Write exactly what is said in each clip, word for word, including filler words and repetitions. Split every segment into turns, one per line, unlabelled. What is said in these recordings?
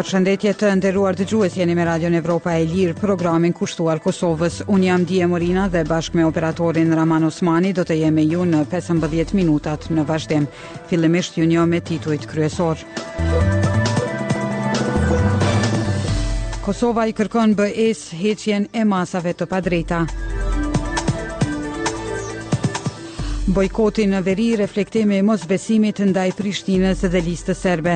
Përshëndetje të nderuar dëgjues, jeni me Radion Evropa e Lirë, programin kushtuar Kosovës. Unë jam Dije Morina dhe bashkë me operatorin Raman Osmani do të jem me ju në pesëmbëdhjetë minutat në vazhdim. Fillimisht ju njoh me titujt kryesor. Kosova i kërkon B E-s heqjen e masave të padrejta. Bojkoti në veri reflektimi i mosbesimit ndaj Prishtinës dhe listës serbe.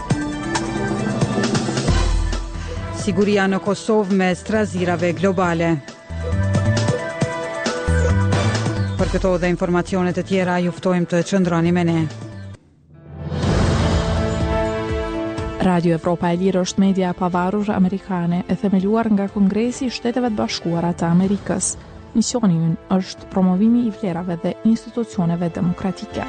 Siguria në Kosovë me strazirave globale. Për këto dhe informacionet të tjera ju ftojmë të qëndroni me ne.
Radio Evropa e Lirë është media e pavarur amerikane e themeluar nga Kongresi i Shteteve të Bashkuara të Amerikës. Misioni i ynë është promovimi i vlerave dhe institucioneve demokratike.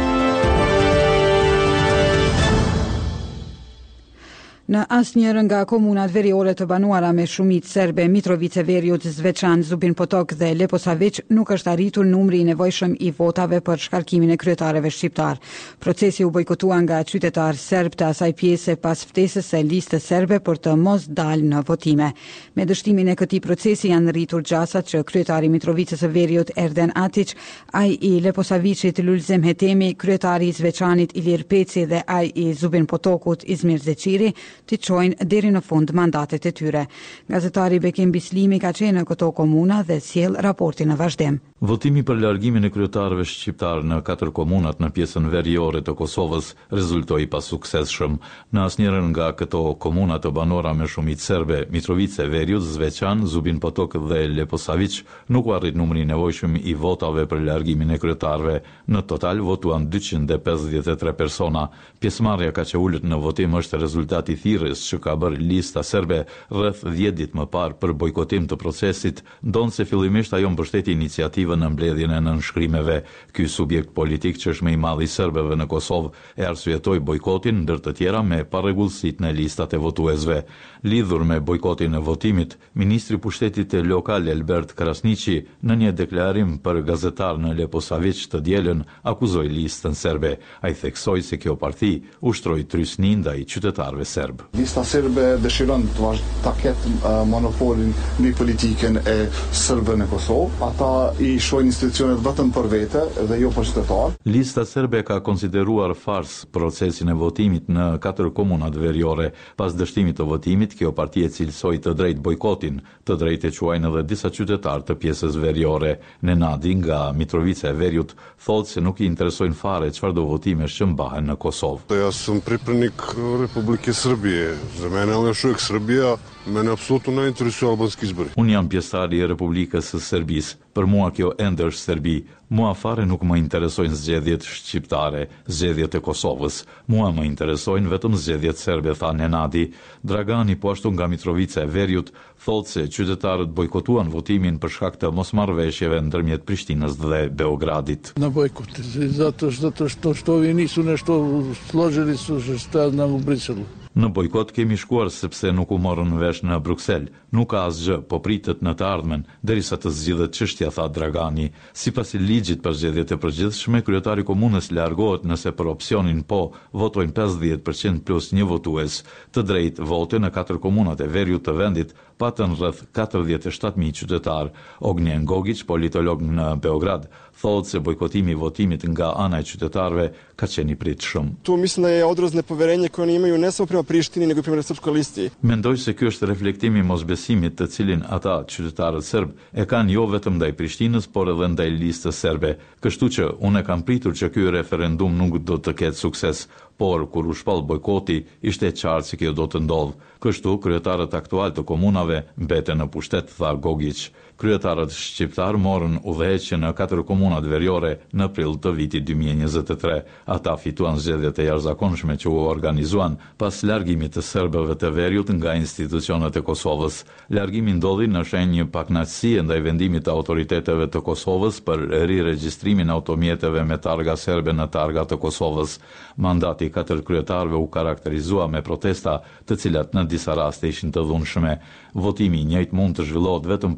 Në asnjëherë nga komunat veriore të banuara me shumicë serbe, Mitrovica, Veriut, Zvečan, Zubin Potok dhe Leposavić, nuk është arritur numri i nevojshëm i votave për shkarkimin e kryetarëve shqiptar. Procesi u bojkotua nga qytetarë serb të asaj pjese pas ftesës së listës serbe për të mos dalë në votime. Me dështimin e këtij procesi janë rritur gjasat që kryetari i Mitrovicës së Veriut Erden Atić, ai i Leposavićit Lulzem Hetemi, kryetari i Zvečanit Ilir Peci dhe ai i Zubin Potokut Izmir Zeçiri të çojnë deri në fund mandatet e tyre. Gazetari Bekim Bislimi ka qenë në këto komuna dhe sjell raportin në vazhdim.
Votimi për largimin e kryetarëve shqiptar në katër komunat në pjesën veriore të Kosovës rezultoi pa suksesshëm. Në asnjërin nga këto komuna të banuara me shumicë serbe, Mitrovica, Veriut, Zvečan, Zubin Potok dhe Leposavić, nuk u arrit numri i nevojshëm i votave për largimin e kryetarëve. Në total votuan dyqind e pesëdhjetë e tre persona. Pjesëmarrja ka që ulët në votim është rezultati i thirrjes që ka bërë lista serbe rreth dhjetë ditë më parë për bojkotim të procesit, ndonse fillimisht ajo mbështeti iniciativën në mbledhjen e nënshkrimeve. Ky subjekt politik që është më i madh i serbëve në Kosovë e arsyetoi bojkotin ndër të tjera me parregullësitë në listat e votuesve. Lidhur me bojkotin e votimit, ministri i pushtetit lokal Elbert Krasniqi në një deklarim për gazetar në Leposavić të dielën akuzoi listën serbe. Ai theksoi se kjo parti ushtroi trysni ndaj qytetarëve serb.
Lista serbe dëshiron të vazhdojë ta ketë uh, monopolin mbi politikën e serbëve në Kosovë. Ata i shohin institucionet vetëm për vete dhe jo për qytetar.
Lista serbe ka konsideruar fars procesin e votimit në katër komunat veriore. Pas dështimit të votimit, kjo parti e cilësoi të drejtë bojkotin, të drejtë e quajnë edhe disa qytetarë të pjesës veriore. Nenadi nga Mitrovica e Veriut thotë se nuk i interesojnë fare çfarë do votimesh që mbahen në Kosovë.
Ja sam pripadnik Republike Srbije. Za mene je još uvijek Srbija. Mene apsolutno ne interesuju albanski izbori.
Unë jam pjesëtar i Republikës së Serbisë. Për mua kjo ende është Serbi. Mua fare nuk më interesojnë zgjedhjet shqiptare, zgjedhjet e Kosovës. Mua më interesojnë vetëm zgjedhjet serbe, tha Nenadi. Dragani, po ashtu nga Mitrovica e Veriut, thotë se qytetarët bojkotuan votimin për shkak të mosmarrëveshjeve ndërmjet Prishtinës dhe Beogradit.
Na bojkot, zato zato što što vi nisu nešto složili su što nam u Briselu.
Në bojkot kemi shkuar sepse nuk u morën vesh në Bruksel. Nuk ka asgjë, po pritet në të ardhmen, derisa të zgjidhet çështja, tha Dragani. Sipas ligjit për zgjedhjet e përgjithshme, kryetari i komunës largohet nëse për opsionin po votojnë pesëdhjetë përqind plus një votues. Të drejtë vote në katër komunat e veriut të vendit patën rreth katërdhjetë e shtatë mijë qytetar. Ognjen Gogić, politolog në Beograd, thotë se bojkotimi i votimit nga ana e qytetarëve ka qenë i pritshëm.
Tu mislim da je odraz nepoverenja koje oni imaju ne samo prema Prištini nego i prema srpskoj listi.
Mendoj se ky është reflektimi i mosbesimit të cilin ata qytetarët serb e kanë jo vetëm ndaj Prishtinës, por edhe ndaj listës serbe. Kështu që unë kam pritur që ky referendum nuk do të ketë sukses, por kur u shpall bojkoti ishte e qartë se kjo do të ndodhë. Kështu kryetarët aktual të komunave mbeten në pushtet, tha Gogić. Kryetarët shqiptar morën udhëheqje në katër komunat veriore në prill të vitit dy mijë e njëzet e tre. Ata fituan zgjedhjet e jashtëzakonshme që u organizuan pas largimit të serbëve të veriut nga institucionet e Kosovës. Largimi ndodhi në shenjë pakënaqësie ndaj vendimit të autoriteteve të Kosovës për riregjistrimin e automjeteve me targa serbe në targa të Kosovës. Mandati i katër kryetarëve u karakterizua me protesta, të cilat në disa raste ishin të dhunshme. Votimi i njëjtë mund të zhvillohet vetëm pas dymbëdhjetë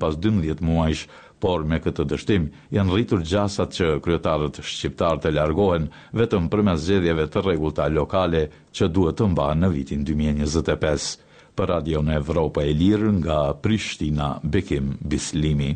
njëntëdhjetë muajsh, por me këtë dështim janë rritur gjasat që kryetarët shqiptar të largohen vetëm përmes zgjedhjeve të rregullta lokale që duhet të mbahen në vitin dy mijë e njëzet e pesë. Për Radion Evropa e Lirë nga Prishtina, Bekim Bislimi.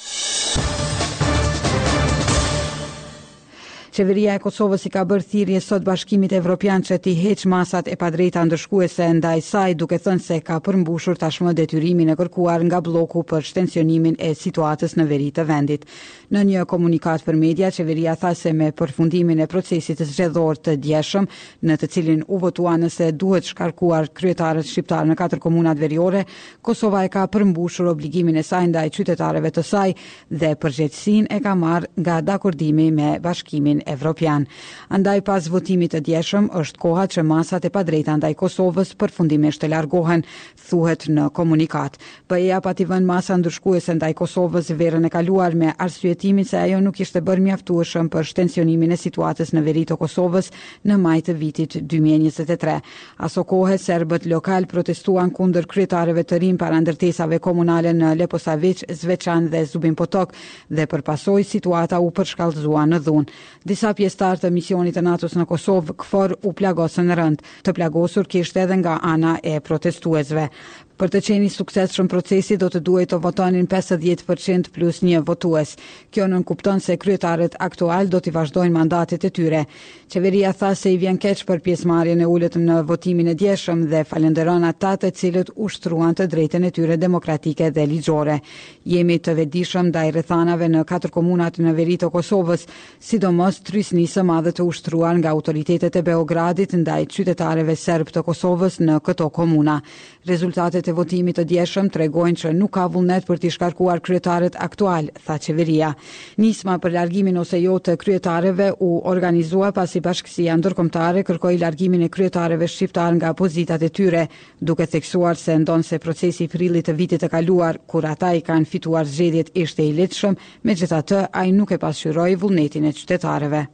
Qeveria e Kosovës i ka bërë thirrje sot Bashkimit Evropian që t'i heq masat e padrejta ndëshkuese ndaj saj, duke thënë se ka përmbushur tashmë detyrimin e kërkuar nga bloku për shtensionimin e situatës në veri të vendit. Në një komunikat për media, qeveria tha se me përfundimin e procesit zgjedhor të djeshëm, në të cilin u votua nëse duhet shkarkuar kryetarët shqiptar në katër komunat veriore, Kosova e ka përmbushur obligimin e saj ndaj qytetarëve të saj dhe përgjegjësinë e ka marrë nga dakordimi me Bashkimin Evropian. Andaj pas votimit të djeshëm është koha që masat e padrejta ndaj Kosovës përfundimisht të largohen, thuhet në komunikat. B E A pati vënë masa ndërshkuese ndaj Kosovës verën e kaluar me arsyetimin se ajo nuk ishte bërë mjaftueshëm për shtensionimin e situatës në veri të Kosovës në maj të vitit dy mijë e njëzet e tre. Aso kohe serbët lokal protestuan kundër kryetarëve të rinj para ndërtesave komunale në Leposavić, Zveçan dhe Zubin Potok dhe përpasoj situata u përshkallëzua në dhunë. Disa pjesëtar të misionit të NATO-s në Kosovë, KFOR, u plagosën rënd. Të plagosur kishte edhe nga ana e protestuesve. Për të qenë i suksesshëm procesi do të duhet të votonin pesëdhjetë përqind plus një votues. Kjo nënkupton se kryetarët aktual do t'i vazhdojnë mandatet e tyre. Qeveria tha se i vjen keq për pjesëmarrjen e ulët në votimin e djeshëm dhe falenderon ata të cilët ushtruan të drejtën e tyre demokratike dhe ligjore. Jemi të vetëdijshëm ndaj rrethanave në katër komunat në veri të Kosovës, sidomos trysnisë së madhe të ushtruar nga autoritetet e Beogradit ndaj qytetarëve serb të Kosovës në këto komuna. Rezultatet e votimit të djeshëm tregojnë që nuk ka vullnet për t'i shkarkuar kryetarët aktual, tha qeveria. Nisma për largimin ose jo të kryetarëve u organizua pasi Bashkësia Ndërkombëtare kërkoi largimin e kryetarëve shqiptar nga pozitat e tyre, duke theksuar se ndonse procesi i prillit të vitit të kaluar, kur ata i kanë fituar zgjedhjet, ishte i lehtëshëm, megjithatë ai nuk e pasqyroi vullnetin e qytetarëve.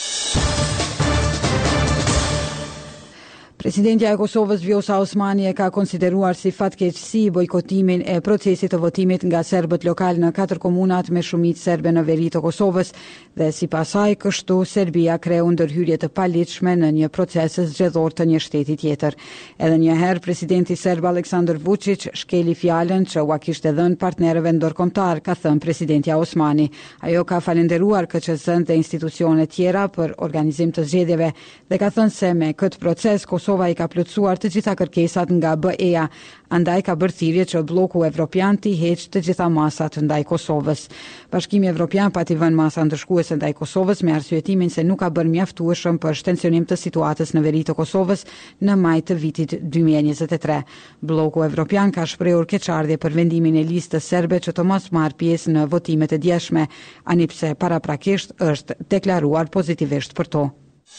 Presidentja e Kosovës Vjosa Osmani e ka konsideruar si fatkeqësi bojkotimin e procesit të votimit nga serbët lokal në katër komunat me shumicë serbe në veri të Kosovës dhe sipas saj kështu Serbia kreu ndërhyrje të paligjshme në një proces zgjedhor të një shteti tjetër. Edhe një herë presidenti serb Aleksandar Vučić shkeli fjalën që ua kishte dhënë partnerëve ndërkombëtar, ka thënë presidentja Osmani. Ajo ka falenderuar K Q Z-n dhe institucione tjera për organizim të zgjedhjeve dhe ka thënë se me këtë proces Kosova i ka plotësuar të gjitha kërkesat nga B E A, andaj ka bërë thirrje që bloku evropian t'i heqë të gjitha masat ndaj Kosovës. Bashkimi Evropian pati vënë masa ndërshkuese ndaj Kosovës me arsyetimin se nuk ka bërë mjaftueshëm për shtensionim të situatës në veri të Kosovës në maj të vitit dy mijë e njëzet e tre. Bloku Evropian ka shprehur keqardhje për vendimin e listës serbe që të mos marrë pjesë në votimet e djeshme, ani pse paraprakisht është deklaruar pozitivisht për to.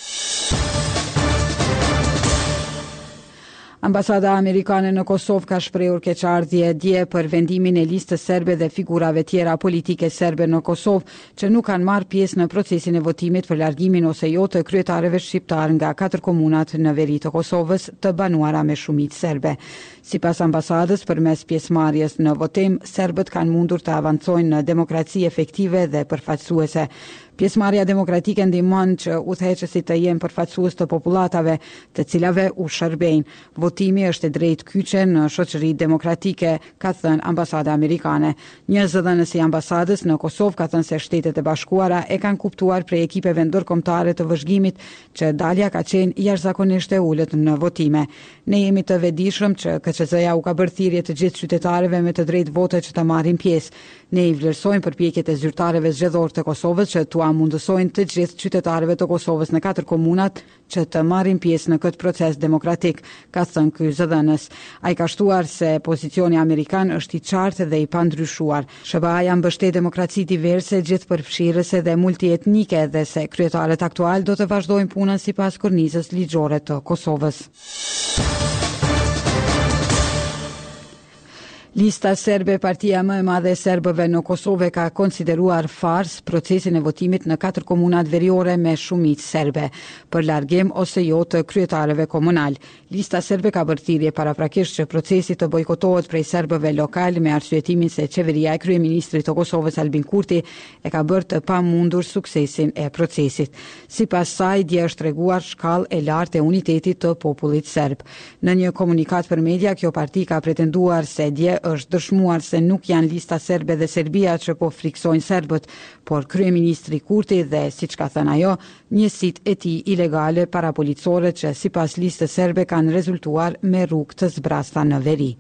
Ambasada amerikane në Kosovë ka shprehur keqardhje dje për vendimin e listës serbe dhe figurave tjera politike serbe në Kosovë që nuk kanë marrë pjesë në procesin e votimit për largimin ose jo të kryetarëve shqiptar nga katër komunat në veri të Kosovës të banuara me shumicë serbe. Sipas ambasadës, përmes pjesëmarrjes në votim, serbët kanë mundur të avancojnë në demokraci efektive dhe përfaqësuese. Pjesëmarrja demokratike ndihmon që udhëheqësit të jenë përfaqësues të popullatave, të cilave u shërbejnë. Votimi është e drejtë kyçe në shoqëri demokratike, ka thënë ambasada amerikane. Një zëdhënës i ambasadës në Kosovë ka thënë se Shtetet e Bashkuara e kanë kuptuar prej ekipeve ndërkombëtare të vëzhgimit që dalja ka qenë jashtëzakonisht e ulët në votime. Ne jemi të vetëdijshëm që K Q Z-ja u ka bërë thirrje të gjithë qytetarëve me të drejtë vote që të marrin pjesë. Ne i vlerësojmë përpjekjet e zyrtarëve zgjedhor të Kosovës që tua mundësojnë të gjithë qytetarëve të Kosovës në katër komunat që të marrin pjesë në këtë proces demokratik, ka thënë ky zëdhënës. Ai ka shtuar se pozicioni amerikan është i qartë dhe i pandryshuar. S B A-ja mbështet demokraci diverse, gjithëpërfshirëse dhe multietnike dhe se kryetarët aktual do të vazhdojnë punën sipas kornizës ligjore të Kosovës. Lista serbe, partia më e madhe e serbëve në Kosovë, ka konsideruar fars procesin e votimit në katër komunat veriore me shumicë serbe, për largim ose jo të kryetarëve komunal. Lista serbe ka bërë thirrje paraprakisht që procesi të bojkotohet prej serbëve lokal me arsyetimin se qeveria e kryeministrit të Kosovës Albin Kurti e ka bërë të pamundur suksesin e procesit. Sipas saj, dje është treguar shkallë e lartë e unitetit të popullit serb. Në një komunikat për media, kjo parti ka pretenduar se dje është dëshmuar se nuk janë lista serbe dhe Serbia që po friksojnë serbët, por kryeministri Kurti dhe, siç ka thënë ajo, njësitë e tij ilegale parapolicore që sipas listës serbe kanë rezultuar me rrugë të zbrasta në veri.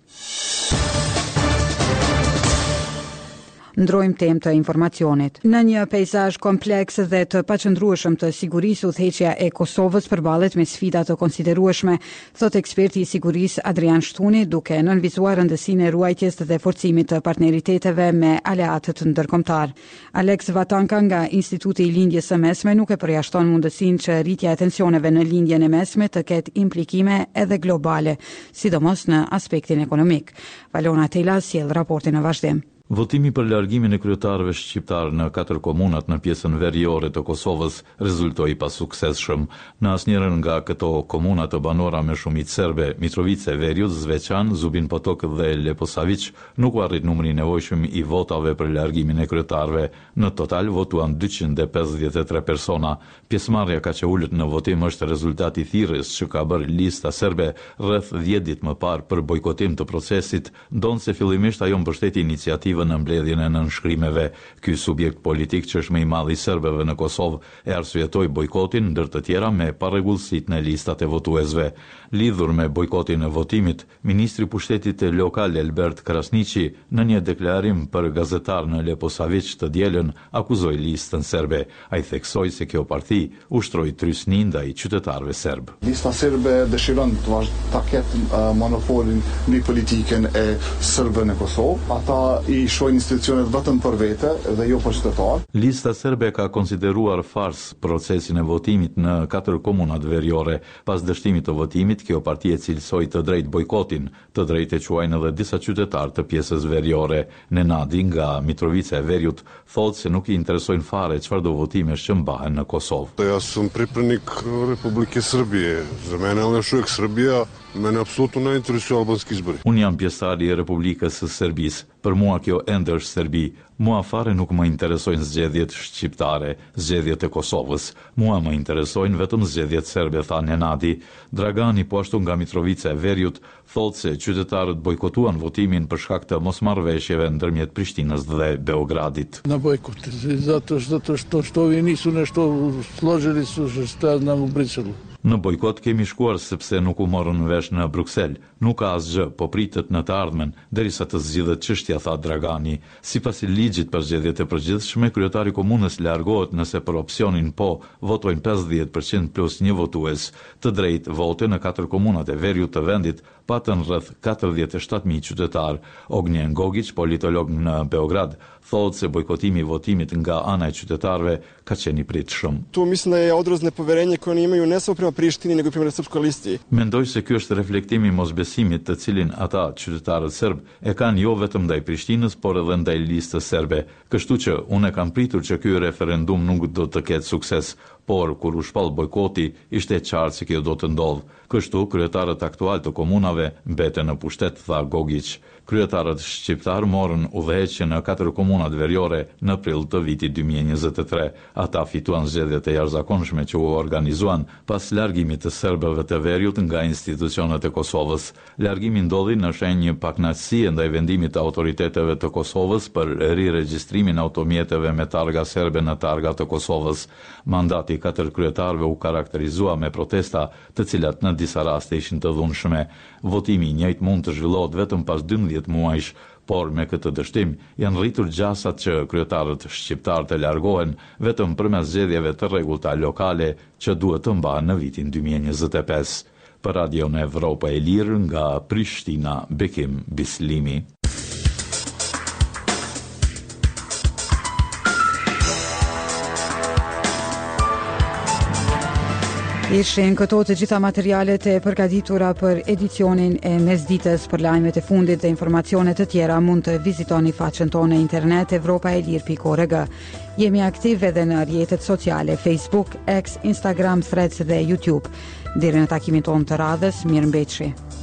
Ndrojmë temë të informacionit. Në një peizazh kompleks dhe të paqëndrueshëm të sigurisë, udhëheqja e Kosovës përballet me sfida të konsiderueshme, thot eksperti i sigurisë Adrian Shtuni, duke nënvizuar rëndësinë e ruajtjes dhe forcimit të partneriteteve me aleatët ndërkombëtar. Alex Vatanka nga Instituti i Lindjes së Mesme nuk e përjashton mundësinë që rritja e tensioneve në lindjen e mesme të ketë implikime edhe globale, sidomos në aspektin ekonomik. Valona Tela sjell raportin në vazhdim.
Votimi për largimin e kryetarëve shqiptar në katër komunat në pjesën veriore të Kosovës rezultoi pa suksesshëm. Në asnjërin nga këto komuna të banora me shumicë serbe, Mitrovica, Veriut, Zveçan, Zubin Potok dhe Leposavić, nuk u arrit numri i nevojshëm i votave për largimin e kryetarëve. Në total votuan dyqind e pesëdhjetë e tre persona. Pjesëmarrja ka që ulët në votim është rezultati i thirrjes që ka bërë lista serbe rreth dhjetë ditë më parë për bojkotim të procesit, ndonse fillimisht ajo mbështeti iniciativën në mbledhjen e nënshkrimeve. Ky subjekt politik që është më i madh i serbëve në Kosovë e arsyetoi bojkotin, ndër të tjera me parregullsitë në listat e votuesve. Lidhur me bojkotin e votimit, ministri i pushtetit lokal Elbert Krasniqi në një deklarim për gazetar në Leposavić të dielën akuzoi listën serbe. Ai theksoi se kjo parti ushtroi trysni ndaj qytetarëve serb.
Lista serbe dëshiron të vazhdojë ta ketë uh, monopolin mbi politikën e serbëve në Kosovë. Ata i shohin institucionet vetëm për vete dhe jo për qytetar.
Lista serbe ka konsideruar fars procesin e votimit në katër komunat veriore. Pas dështimit të votimit, kjo parti e cilësoi të drejtë bojkotin, të drejtë e quajnë edhe disa qytetarë të pjesës veriore. Nenadi nga Mitrovica e Veriut thotë se nuk i interesojnë fare çfarëdo votimesh që mbahen në Kosovë.
Ja sam pripadnik Republike Srbije. Za mene je još uvijek Srbija. Mene apsolutno ne interesuju albanski izbori.
Unë jam pjesëtar i Republikës së Serbisë. Për mua kjo ende është Serbi. Mua fare nuk më interesojnë zgjedhjet shqiptare, zgjedhjet e Kosovës. Mua më interesojnë vetëm zgjedhjet serbe, tha Nenadi. Dragani, po ashtu nga Mitrovica e Veriut, thotë se qytetarët bojkotuan votimin për shkak të mosmarrëveshjeve ndërmjet Prishtinës dhe Beogradit.
Na bojkot, zato što što što ovi nisu nešto složili su šta nam u Briselu.
Në bojkot kemi shkuar sepse nuk u morën vesh në Bruksel. Nuk ka asgjë, po pritet në të ardhmen, derisa të zgjidhet çështja, tha Dragani. Sipas ligjit për zgjedhjet e përgjithshme, kryetari i komunës largohet nëse për opsionin po votojnë pesëdhjetë përqind plus një votues. Të drejtë vote në katër komunat e Veriut të vendit patën rreth katërdhjetë e shtatë mijë qytetar. Ognjen Gogić, politolog në Beograd, thotë se bojkotimi i votimit nga ana e qytetarëve ka qenë i pritshëm.
Tu mislim da je odraz nepoverenja koje oni imaju ne samo prema Prištini nego i prema srpskoj listi.
Mendoj se ky është reflektimi i mosbesimit të cilin ata qytetarët serb e kanë jo vetëm ndaj Prishtinës, por edhe ndaj listës serbe. Kështu që unë e kam pritur që ky referendum nuk do të ketë sukses, por kur u shpall bojkoti, ishte e qartë se kjo do të ndodhë. Kështu, kryetarët aktual të komunave mbeten në pushtet, tha Gogić. Kryetarët shqiptar morën udhëheqje në katër komunat veriore në prill të vitit dy mijë e njëzet e tre. Ata fituan zgjedhjet e jashtëzakonshme që u organizuan pas largimit të serbëve të Veriut nga institucionet e Kosovës. Largimi ndodhi në shenjë pakënaqësie ndaj vendimit të autoriteteve të Kosovës për riregjistrimin e automjeteve me targa serbe në targa të Kosovës. Mandati i katër kryetarëve u karakterizua me protesta, të cilat në disa raste ishin të dhunshme. Votimi i njëjtë mund të zhvillohet vetëm pas dymbëdhjetë muajsh, por me këtë dështim janë rritur gjasat që kryetarët shqiptar të largohen vetëm përmes zgjedhjeve të rregullta lokale që duhet të mbahen në vitin dy mijë e njëzet e pesë. Për Radion Evropa e Lirë nga Prishtina, Bekim Bislimi.
Ishin këto të gjitha materialet e përgatitura për edicionin e mesditës. Për lajmet e fundit dhe informacione të tjera mund të vizitoni faqen tonë internet evropaelir pikë org. Jemi aktiv edhe në rrjetet sociale Facebook, X, Instagram, Threads dhe YouTube. Deri në takimin tonë të radhës, mirëmbëjtje.